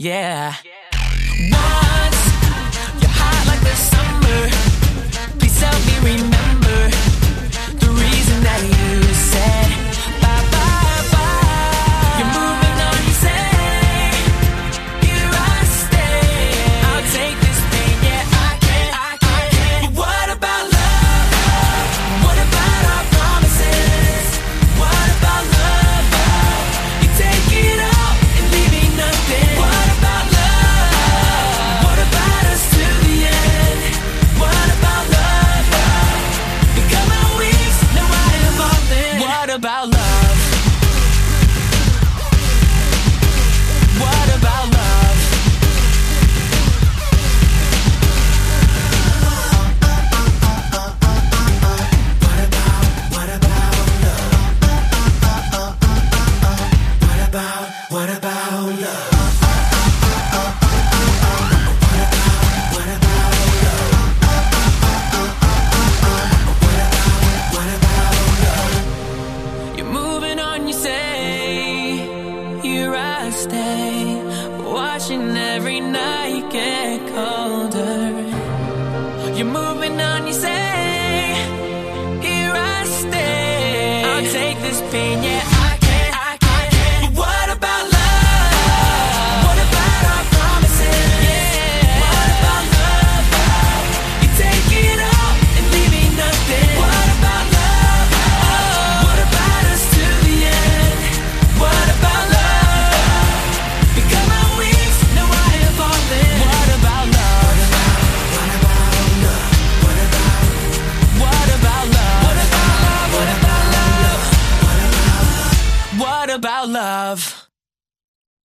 yeah. Once you're hot like the summer, please help me remember the reason that you said bye bye bye. You're moving on, you say, here I stay. I'll take this pain, yeah, I can. But what about love? What about our promises? What about love? You take it all and leave me nothing. What about love? What about us to the end? What about love? You got my wings, now I am falling. What about love? What about love? What about love? What about love? You're moving on, you say, here I stay, watching every night get colder. You're moving on, you say, here I stay. I'll take this pain, yeah, I can. But what about love? What about our promises? Yeah. What about love? You take it all and leave me nothing. What about love? What about us to the end? What about love? You got my wings, now I am falling. What about love? What about love? What about love? What about love? What about love? What about love?